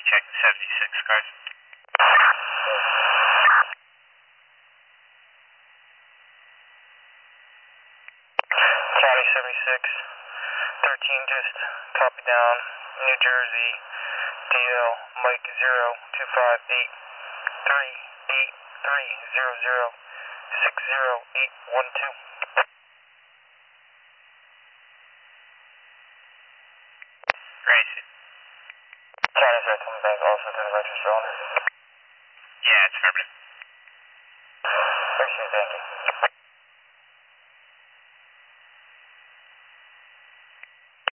check 76, guys. County 76, 13 just copy down, New Jersey, DL, Mike 0258-383-00-60812. Grayson. County 7 coming back also to the register owner. Yeah, it's affirmative. Appreciate it, thank you.